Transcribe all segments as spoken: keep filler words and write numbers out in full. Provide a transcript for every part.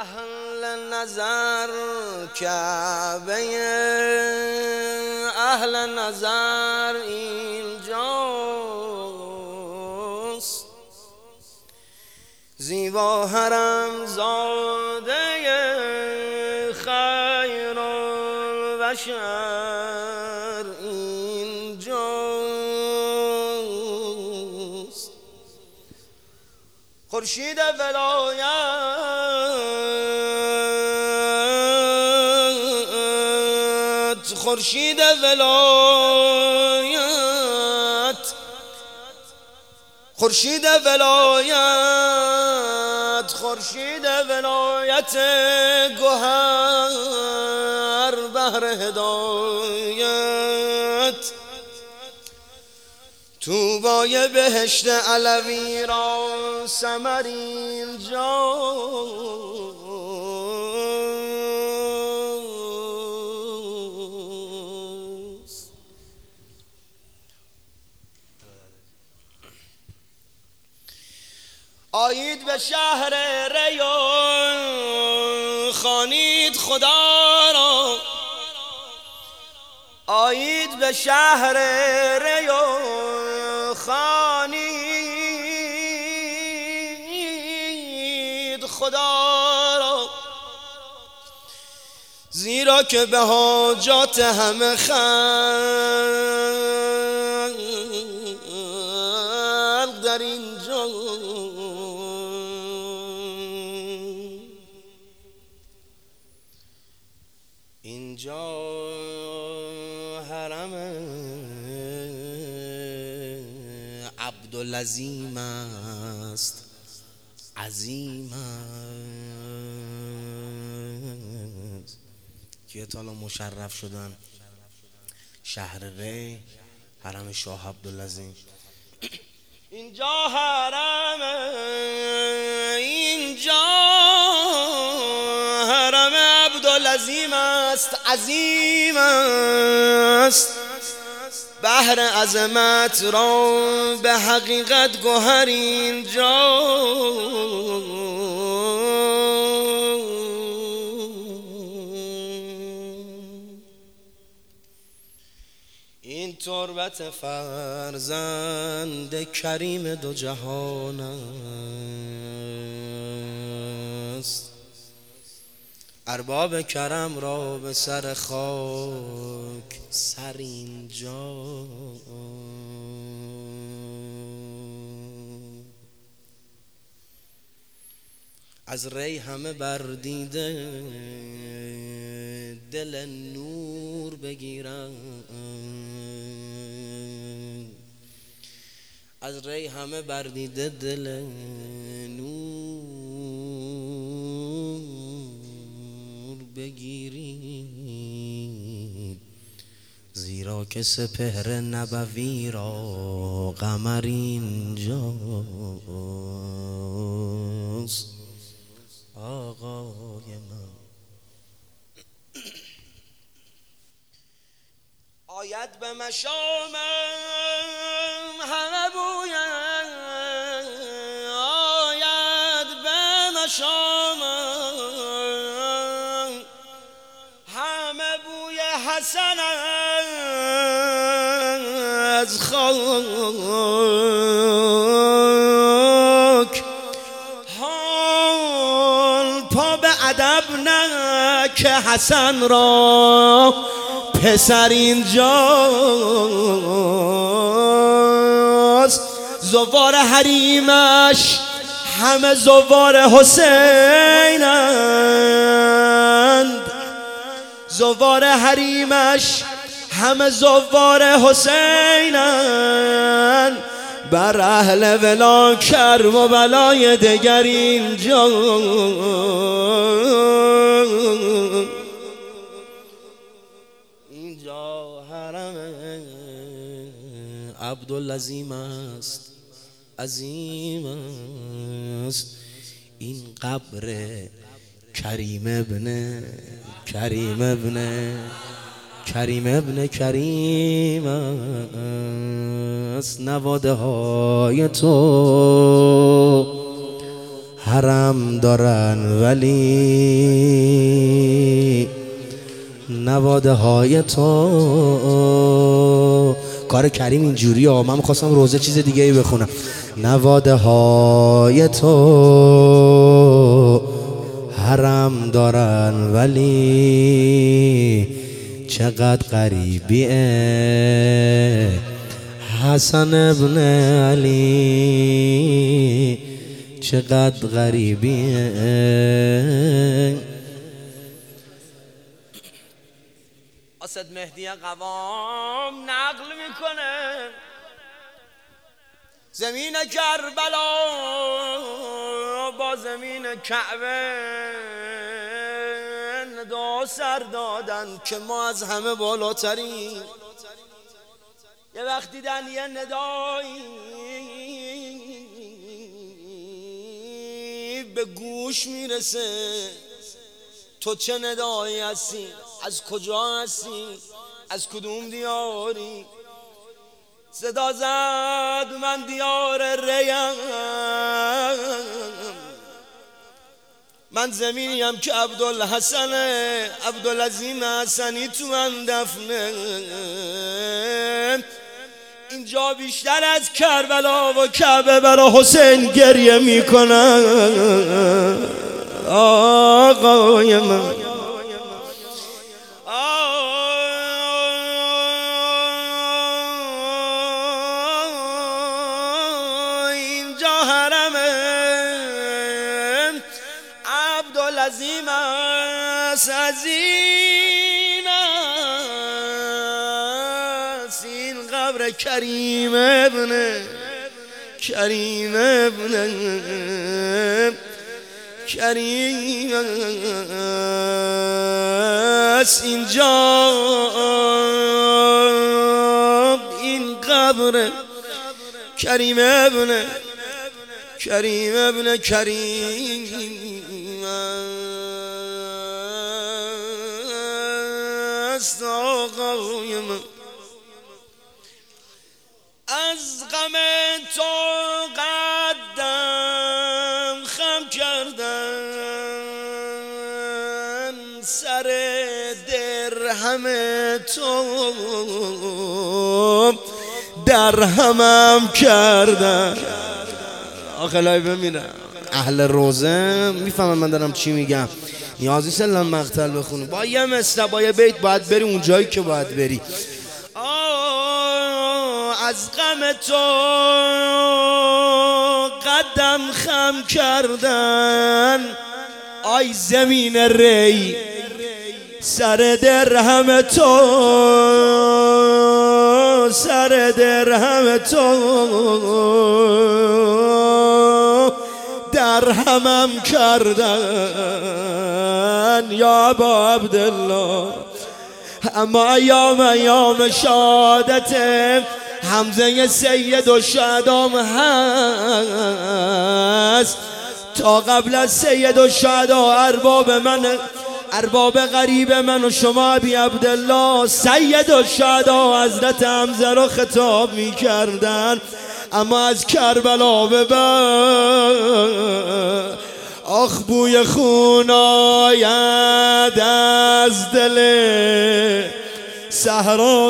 اهل نظر کعبه اهل نظر اینجاست، زیبا حرم زاده خیر البشر اینجاست. خورشید ولایت، خورشید ولایت، خورشید ولایت، خورشید ولایت گوهر بحر هدایت، طوبای بهشت علوی را ثمر اینجاست. آیید به شهر ریان خوانید خدا را، آیید به شهر ریان خوانید خدا را، زیرا که به حاجات همه خلق در اینجا اینجا حرم عبدالعظیم است، عظیم است که تا مشرف شدن شهر ری، حرم شاه عبدالعظیم. اینجا حرم، اینجا حرم عبدالعظیم است، عظیم است، بحر عظمت را به حقیقت گوهر اینجا. این تربت فرزند کریم دو جهان است، ارباب کرم را به سر خاک سر اینجا. از ری همه بردیده دل نور بگیرن، از ری همه بردیده دل نور بگیرید، زیرا که سپهر نبوی را قمر اینجاست. آقای من آید به مشامم همه بویم، آید به مشامم همه بوی حسن از خاک، حال پا به ادب نه که حسن را پسر اینجاست. زوار حریمش همه زوار حسینند، زوار حریمش همه زوار حسینند، بر اهل ولا کرب و بلای دگر اینجا. اینجا حرم عبدالعظیم است، عظیم است، این قبر کریم ابن کریم ابن کریم ابن کریم است. نواده های تو حرم دارن ولی نواده های تو. کار کریم اینجوری ها، من میخواستم روزه چیز دیگه ای بخونم. نواده های تو حرم دارن ولی چقدر غریبیه حسن ابن علی، چقدر غریبیه. اسد مهدی قوام نقل میکنه زمین کربلا با زمین کعبه ندا سر دادن که ما از همه بالاتریم. یه وقت دیدن یه ندایی به گوش میرسه، تو چه ندایی هستی؟ از کجا هستی؟ از کدوم دیاری؟ صدا زد من دیار ریم، من زمینیم که عبدالحسن عبدالعظیم حسنی تو من دفنه. اینجا بیشتر از کربلا و کعبه برا حسین گریه میکنن. آقای من اینجا حرم عبدالعظیم است، عظیم است این قبر کریم ابن کریم ابن کریم است اینجا این قبر کریم ابن کریم ابن کریم است. آقای من از غم تو قدم خم کردن، سر درهم تو درهمم کردن. آخه لای بمیرم اهل روزه میفهمم من دارم چی میگم. نیازی سلام مقتل بخونی با یه مثل با یه بیت باید بری اون جایی که باید بری. از غم تو قدم خم کردن، آی زمین ری سر درهم تو سر درهم تو درهمم کردن یا ابا عبدالله. اما ایام ایام شهادت حمزه سید و شهدام هست، تا قبل از سید و شهدا ارباب من ارباب غریب من و شما ابی عبدالله سید و شهدا حضرت حمزه رو خطاب می کردن. اما از کربلا به بعد آخ بوی خون آید از دل صحرا،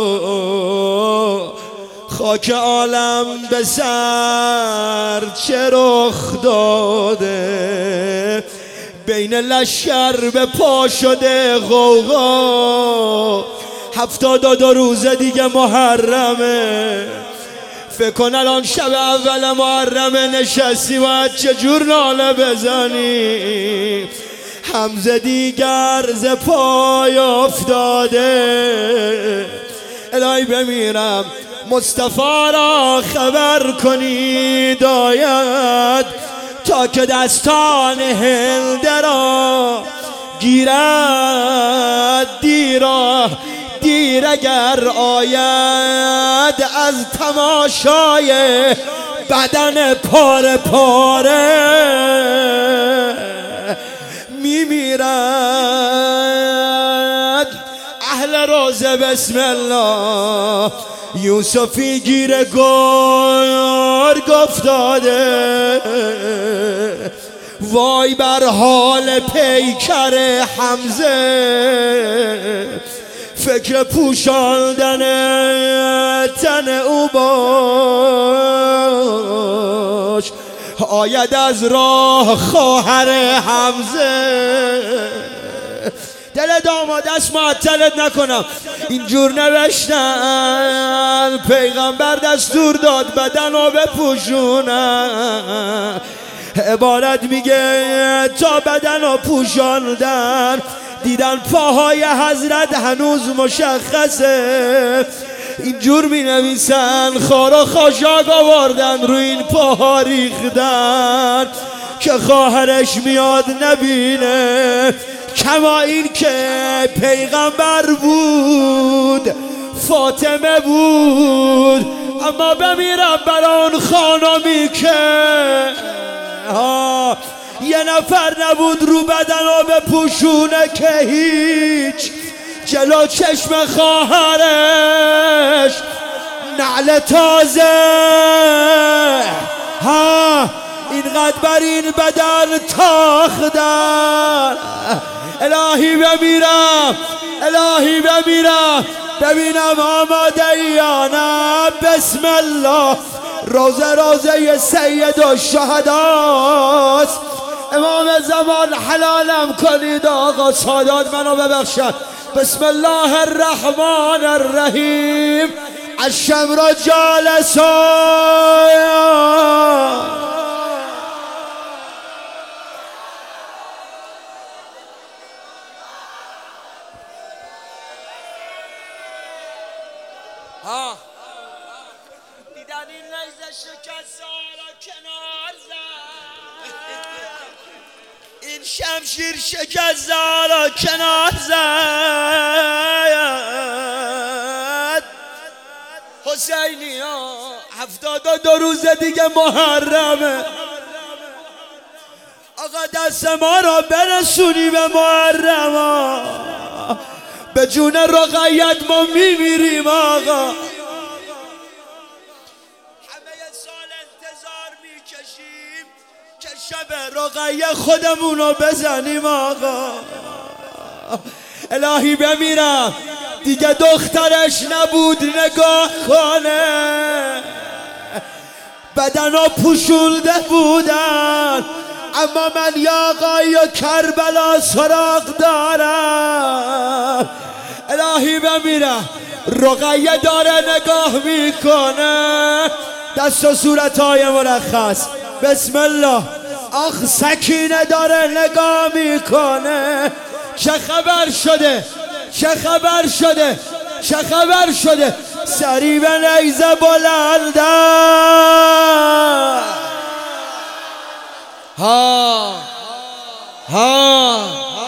خاک عالم به سر چه رخ داده، بین لشکر به پا شده غوغا. هفتاد و دو روزه دیگه محرمه، فکر کن الان شب اول محرمه نشستی باید چجور ناله بزنی. حمزه دیگر ز پای افتاده، الهی بمیرم مصطفی را خبر کنید آید، تا که دستان هنده را گیرد دیرا دیر اگر آید، از تماشای بدن پاره پاره میمیرد. اهل روزه بسم الله یوسفی گیر گرگ افتاده، وای بر حال پیکر حمزه، فکر پوشاندن تن او باش، آید از راه خواهر حمزه. دل داماد دست معطلت نکنم، اینجور نوشتن پیغمبر دستور داد بدن رو بپوشونن، عبارت میگه تا بدن رو پوشاندن دیدن پاهای حضرت هنوز مشخصه، اینجور می نویسن خار و خاشاک آوردن روی این پاها ریختن که خواهرش میاد نبینه، کما این که پیغمبر بود فاطمه بود، اما بمیرم برای اون خانمی که ها یه نفر نبود رو بدن رو بپوشونه که هیچ، جلو چشم خواهرش نعل تازه، ها اینقدر بر این بدن تاختن. الهی بمیرم، الهی بمیرم، ببینم آماده یا نه. بسم الله. روزه روزه سید الشهداست، امام زمان حلالم کنید آقا، سادات منو ببخشد. بسم الله الرحمن الرحیم. الشمر جالسا ها دیدن این نیزه شکست را کنار زد، این شمشیر شکست را کنار زد. حسینی ها هفتاد و دو روز دیگه محرمه، آقا دست ما را برسونی به محرم ها، به جون رقیت ما میمیریم آقا. همه سال انتظار میکشیم که شب رقیه خودمونو بزنیم آقا. الهی بمیرم، دیگه دخترش نبود نگاه کنه، بدنا پوشونده بودن، اما من یا آقای کربلا سراغ دارم. الهی بمیرم، رقیه داره نگاه میکنه، دست و صورتهای مرخص. بسم الله. آخ سکینه داره نگاه میکنه، چه خبر شده، چه خبر شده، چه خبر شده. سری به نیزه بلنده ها ها.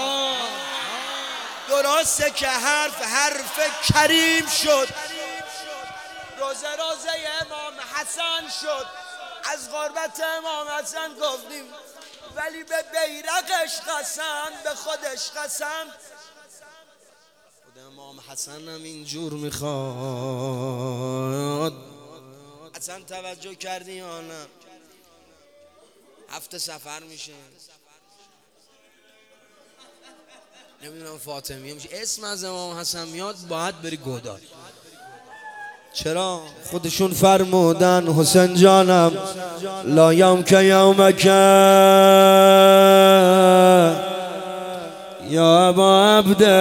درسته که حرف حرف کریم شد، روزه روزه امام حسن شد، از غربت امام حسن گفتیم، ولی به بیرقش قسم، به خودش قسم. خود امام حسن هم اینجور میخواد. اصلا توجه کردی یا نه؟ هفته سفر میشه، نمیدونم فاطمیه میشه، اسم از امام حسن میاد باید بری گودال. چرا؟ خودشون فرمودن حسین جانم لا یوم که یومک یا ابا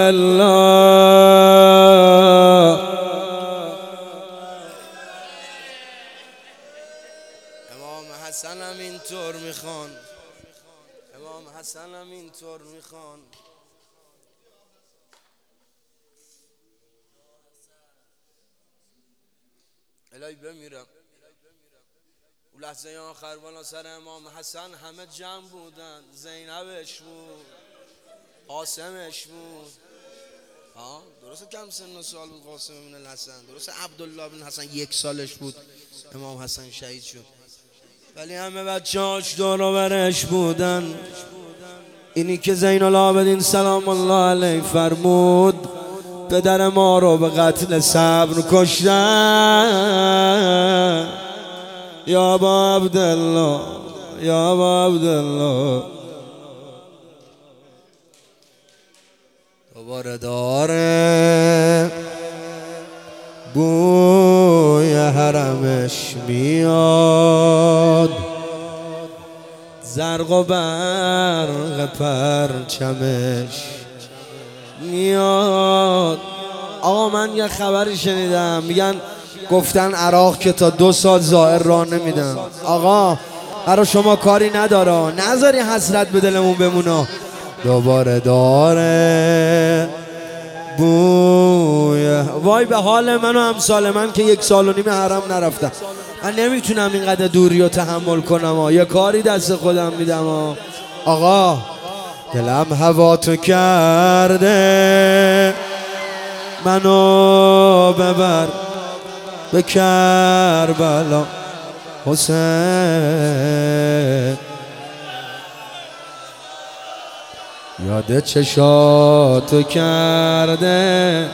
عبدالله. امام حسن هم اینطور میخوان، امام حسن هم اینطور میخوان. الهی بمیرم. اون لحظه آخر بالا سر امام حسن همه جمع بودن، زینبش بود، قاسمش بود. ها درسته کم سن و سال بود قاسم بن الحسن، درسته عبدالله بن حسن یک سالش بود امام حسن شهید شد، ولی همه بچه‌هاش دور و برش بودن. اینی که زین العابدین سلام الله علیه فرمود پدر ما رو به قتل صبر کشتن. یا ابا عبدالله، یا ابا عبدالله. دوباره داره بوی حرمش میاد، زرق و برق پرچمش میاد. آقا من یه خبری شنیدم، میگن گفتن عراق که تا دو سال زائر راه نمیدن. آقا برای شما کاری نداره، نذاری حسرت به دلمون بمونه. دوباره داره بوی، وای به حال من و امثال من که یک سال و نیم حرم نرفتم. من نمیتونم اینقدر دوری رو تحمل کنم، یه کاری دست خودم میدم. آقا دلم هوا تو کرده، منو ببر به کربلا حسین، یاد چشاتو کرده،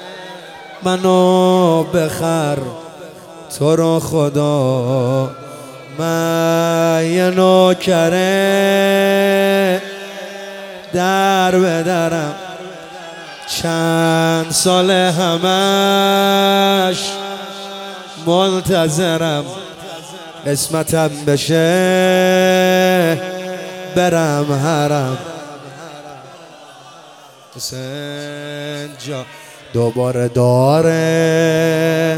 منو بخر تو رو خدا. من یه نوکره در به درم، چند سال همش منتظرم قسمتم بشه برم حرم. حسین جا دوباره داره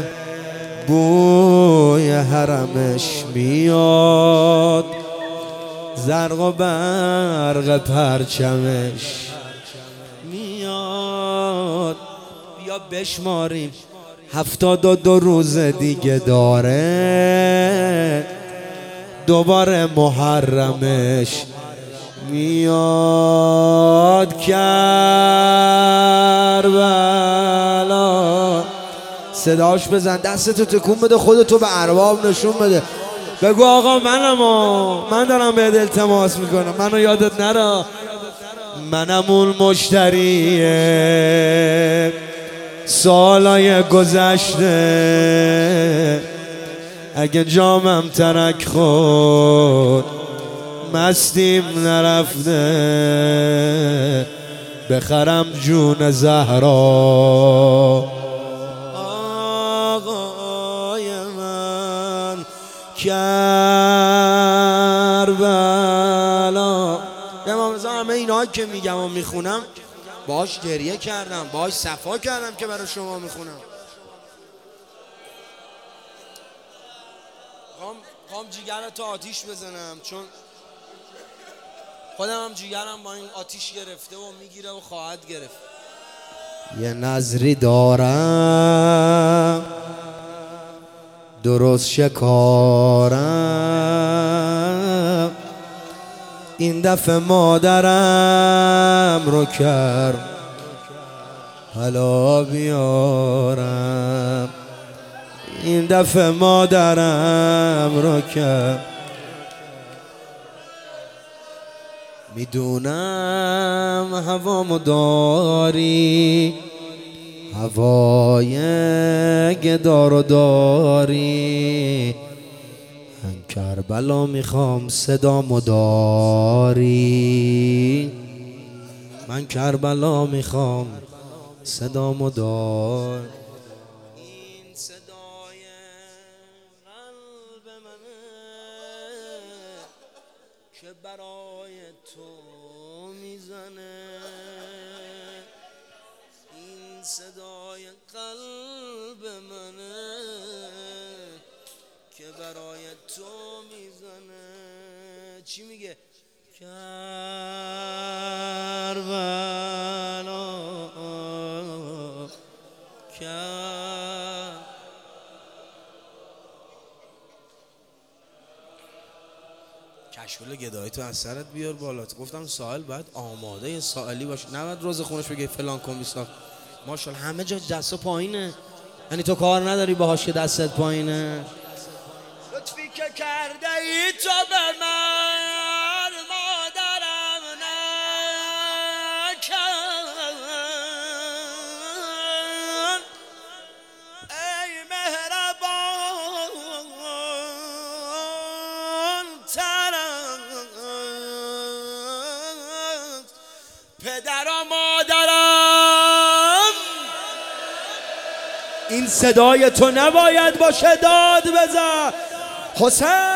بوی حرمش میاد، زرق و برق پرچمش میاد. بیا بشماریم هفتاد و دو روز دیگه داره، دوباره محرمش میاد. کربلا صداش بزن، دستتو تکون بده، خودتو به ارباب نشون بده، بگو آقا منم، من دارم بهت التماس میکنم، منو یادت نره. منم اون مشتریه سالای گذشته، اگه جامم ترک خورد مستیم نرفته، بخرم جون زهرا. آقای من کربلا. امام رضا همه اینا که میگم و میخونم باش گریه کردم، باش صفا کردم که برای شما میخونم. خواهم جیگرتو آتیش بزنم، چون خودم هم جیگرم با این آتیش گرفته و میگیره و خواهد گرفت. یه نظری دارم درست شکارم، این دفعه مادرم رو کرد حالا بیارم، این دفعه مادرم رو کرد. میدونم هوامو داری، هوای گدارو داری، من کربلا میخوام صدامو داری، من کربلا میخوام صدامو داری. این صدای قلب منه که برای تو میزنه، این صدای قلب منه که برای تو میزنه. چی میگه؟ کربلا کر کشکول گدایی تو از سرت بیار بالا. گفتم سائل باید آماده سائلی باشه، نباید روز خونش بگه فلان کن بیسار. ماشاءالله همه جا دست پایینه، یعنی تو کار نداری باهاش که دستت پایینه. لطفی که کرده ای تو به من مادرم نکن، ای مهربان ترم پدر و مادرم این صدای تو نباید باشه، داد بزن حسین.